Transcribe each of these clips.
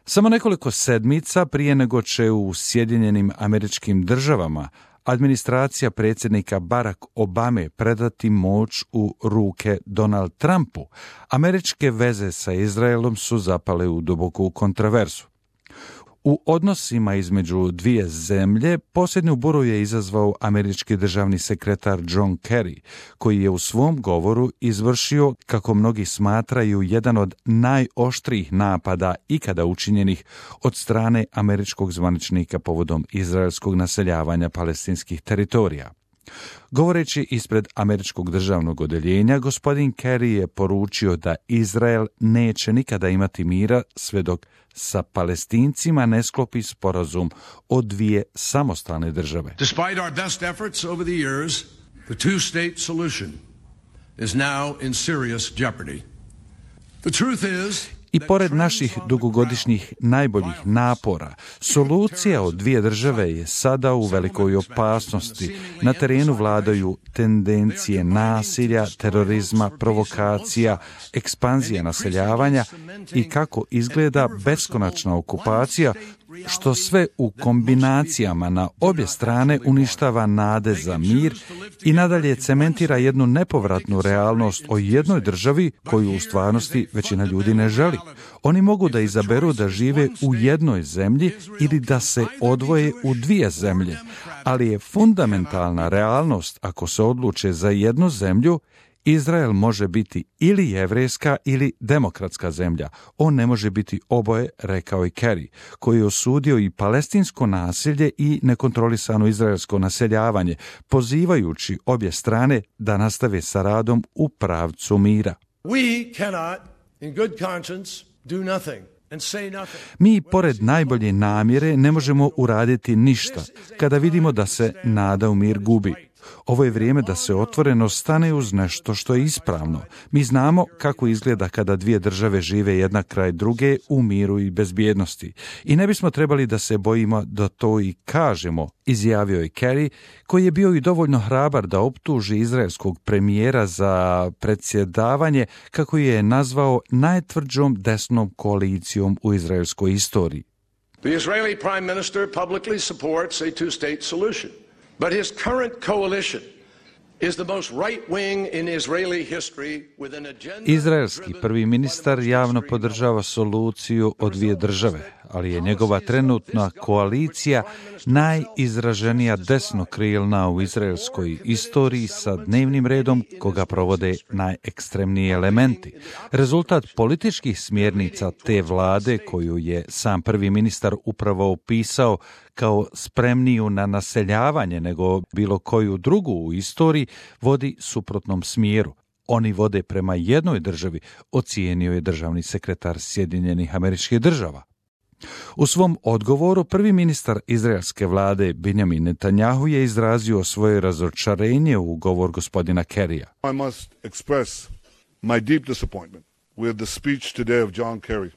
Samo nekoliko sedmica prije nego će u Sjedinjenim Američkim Državama administracija predsjednika Barack Obame predati moć u ruke Donald Trumpu, američke veze sa Izraelom su zapale u duboku kontroverzu. U odnosima između dvije zemlje posljednju buru je izazvao američki državni sekretar John Kerry, koji je u svom govoru izvršio, kako mnogi smatraju, jedan od najoštrijih napada ikada učinjenih od strane američkog zvaničnika povodom izraelskog naseljavanja palestinskih teritorija. Govoreći ispred američkog državnog odeljenja, gospodin Kerry je poručio da Izrael neće nikada imati mira sve dok sa Palestincima ne sklopi sporazum o dvije samostalne države. Despite our best efforts over the years, the two-state solution is now in serious jeopardy. The truth is, I pored naših dugogodišnjih najboljih napora, solucija od dvije države je sada u velikoj opasnosti. Na terenu vladaju tendencije nasilja, terorizma, provokacija, ekspanzija naseljavanja i kako izgleda beskonačna okupacija, što sve u kombinacijama na obje strane uništava nade za mir i nadalje cementira jednu nepovratnu realnost o jednoj državi koju u stvarnosti većina ljudi ne želi. Oni mogu da izaberu da žive u jednoj zemlji ili da se odvoje u dvije zemlje, ali je fundamentalna realnost ako se odluče za jednu zemlju, Izrael može biti ili jevrejska ili demokratska zemlja. On ne može biti oboje, rekao i Kerry, koji je osudio i palestinsko nasilje i nekontrolisano izraelsko naseljavanje, pozivajući obje strane da nastave sa radom u pravcu mira. we cannot, in good conscience, do nothing. Mi, pored najbolje namjere, ne možemo uraditi ništa kada vidimo da se nada u mir gubi. Ovo je vrijeme da se otvoreno stane uz nešto što je ispravno. Mi znamo kako izgleda kada dvije države žive jedna kraj druge u miru i bezbjednosti. I ne bismo trebali da se bojimo da to i kažemo, izjavio je Kerry, koji je bio i dovoljno hrabar da optuži izraelskog premijera za predsjedavanje, kako je nazvao najtvrđom desnom koalicijom u izraelskoj istoriji. The Israeli prime minister publicly supports a two-state solution. But his current coalition is the most right-wing in Israeli history with an agenda. Izraelski prvi ministar javno podržava soluciju o dvije države, ali je njegova trenutna koalicija najizraženija desnokrilna u izraelskoj istoriji sa dnevnim redom koga provode najekstremniji elementi. Rezultat političkih smjernica te vlade, koju je sam prvi ministar upravo opisao kao spremniju na naseljavanje nego bilo koju drugu u istoriji, vodi suprotnom smjeru. Oni vode prema jednoj državi, ocijenio je državni sekretar Sjedinjenih Američkih Država. U svom odgovoru prvi ministar izraelske vlade Benjamin Netanjahu je izrazio svoje razočarenje u govor gospodina Kerrya. I must express my deep disappointment with the speech today of John Kerry.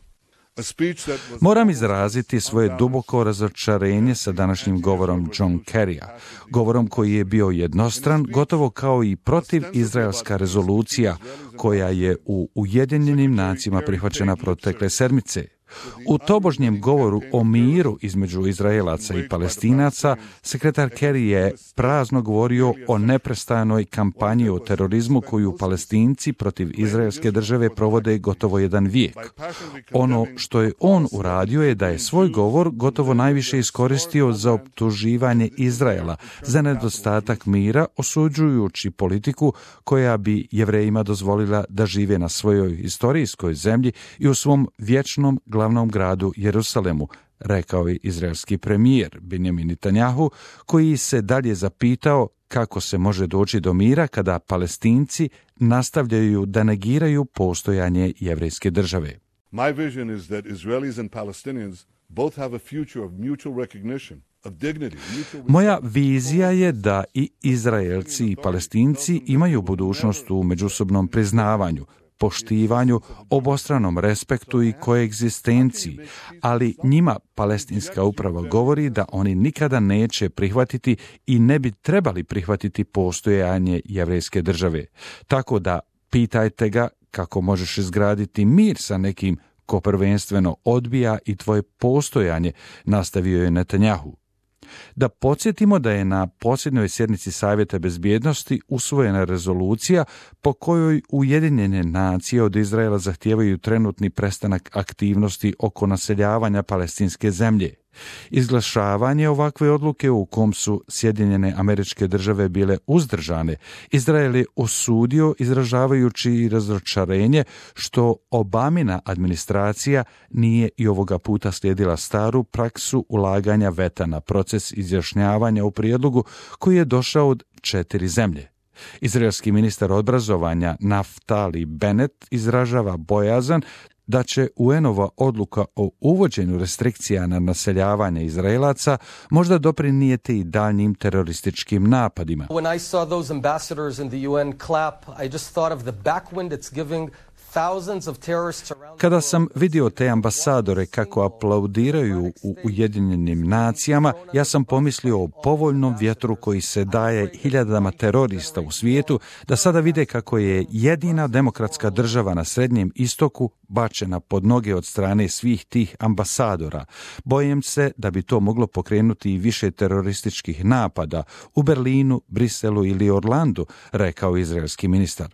Moram izraziti svoje duboko razočarenje sa današnjim govorom John Kerrya, govorom koji je bio jednostran, gotovo kao i protiv izraelska rezolucija koja je u Ujedinjenim nacijama prihvaćena protekle sedmice. U tobožnjem govoru o miru između Izraelaca i Palestinaca, sekretar Kerry je prazno govorio o neprestanoj kampanji o terorizmu koju Palestinci protiv izraelske države provode gotovo jedan vijek. Ono što je on uradio je da je svoj govor gotovo najviše iskoristio za optuživanje Izraela za nedostatak mira, osuđujući politiku koja bi Jevrejima dozvolila da žive na svojoj historijskoj zemlji i u svom vječnom glavnom gradu Jerusalemu, rekao je izraelski premijer Benjamin Netanjahu, koji se dalje zapitao kako se može doći do mira kada Palestinci nastavljaju da negiraju postojanje jevrejske države. My vision is that Israelis and Palestinians both have a future of mutual recognition. Moja vizija je da i Izraelci i Palestinci imaju budućnost u međusobnom priznavanju, poštivanju, obostranom respektu i koegzistenciji, ali njima palestinska uprava govori da oni nikada neće prihvatiti i ne bi trebali prihvatiti postojanje jevrejske države. Tako da pitajte ga kako možeš izgraditi mir sa nekim ko prvenstveno odbija i tvoje postojanje, nastavio je Netanjahu. Da podsjetimo da je na posljednjoj sjednici Savjeta bezbjednosti usvojena rezolucija po kojoj Ujedinjene nacije od Izraela zahtijevaju trenutni prestanak aktivnosti oko naseljavanja palestinske zemlje. Izglašavanje ovakve odluke u kom su Sjedinjene Američke Države bile uzdržane, Izrael je osudio izražavajući razočarenje što Obamina administracija nije i ovoga puta slijedila staru praksu ulaganja veta na proces izjašnjavanja u prijedlogu koji je došao od 4 zemlje. Izraelski ministar obrazovanja Naftali Bennett izražava bojazan da će UN-ova odluka o uvođenju restrikcija na naseljavanje Izraelaca možda doprinijeti i daljnjim terorističkim napadima. When I saw those ambassadors in the UN clap, I just thought of the backwind it's giving. Kada sam vidio te ambasadore kako aplaudiraju u Ujedinjenim nacijama, ja sam pomislio o povoljnom vjetru koji se daje hiljadama terorista u svijetu, da sada vide kako je jedina demokratska država na Srednjem istoku bačena pod noge od strane svih tih ambasadora. Bojim se da bi to moglo pokrenuti i više terorističkih napada u Berlinu, Briselu ili Orlandu, rekao izraelski ministar.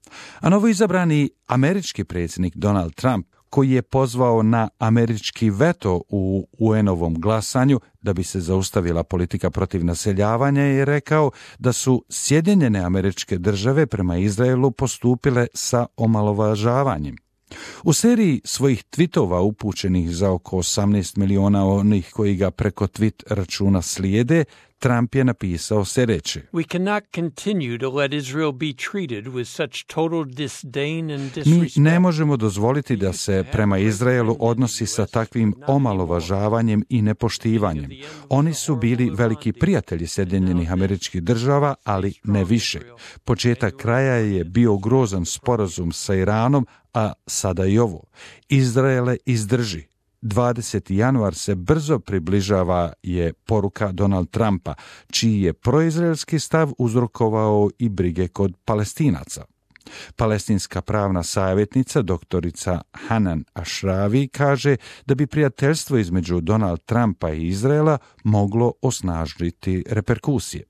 A novoizabrani američki predsjednik Donald Trump, koji je pozvao na američki veto u UN-ovom glasanju da bi se zaustavila politika protiv naseljavanja, je rekao da su Sjedinjene Američke Države prema Izraelu postupile sa omalovažavanjem. U seriji svojih tweetova upućenih za oko 18 miliona onih koji ga preko tweet računa slijede, Trump je napisao sljedeće: We cannot continue to let Israel be treated with such total disdain and disrespect. Mi ne možemo dozvoliti da se prema Izraelu odnosi sa takvim omalovažavanjem i nepoštivanjem. Oni su bili veliki prijatelji Sjedinjenih Američkih Država, ali ne više. Početak kraja je bio grozan sporazum sa Iranom, a sada i ovo. Izraele izdrži. 20. januar se brzo približava, je poruka Donald Trumpa, čiji je proizraelski stav uzrokovao i brige kod Palestinaca. Palestinska pravna savjetnica doktorica Hanan Ashravi kaže da bi prijateljstvo između Donald Trumpa i Izraela moglo osnažiti reperkusije.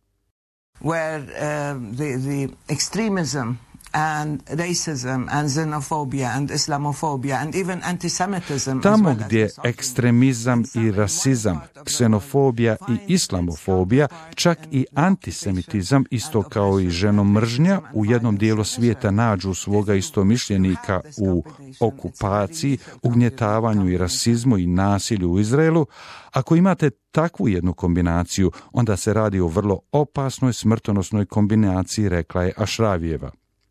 Where the extremism and racism and xenophobia and Islamophobia and even antisemitism. Tamo gdje ekstremizam i rasizam, ksenofobija i islamofobija, čak i antisemitizam, isto kao i ženomržnja, u jednom dijelu svijeta nađu svoga istomišljenika u okupaciji, ugnjetavanju i rasizmu i nasilju u Izraelu. Ako imate takvu jednu kombinaciju, onda se radi o vrlo opasnoj smrtonosnoj kombinaciji, rekla je Ashravijeva.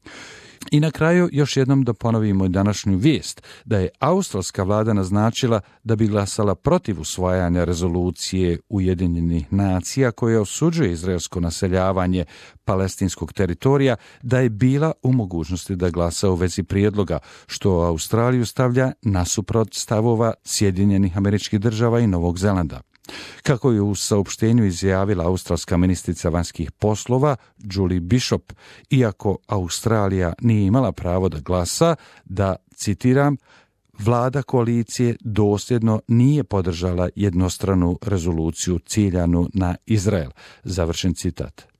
I na kraju još jednom da ponovimo današnju vijest da je australska vlada naznačila da bi glasala protiv usvajanja rezolucije Ujedinjenih nacija koja osuđuje izraelsko naseljavanje palestinskog teritorija, da je bila u mogućnosti da glasa u vezi prijedloga, što Australiju stavlja nasuprot stavova Sjedinjenih Američkih Država i Novog Zelanda. Kako je u saopštenju izjavila australska ministrica vanjskih poslova Julie Bishop, iako Australija nije imala pravo da glasa, da, citiram, vlada koalicije dosljedno nije podržala jednostranu rezoluciju ciljanu na Izrael. Završen citat.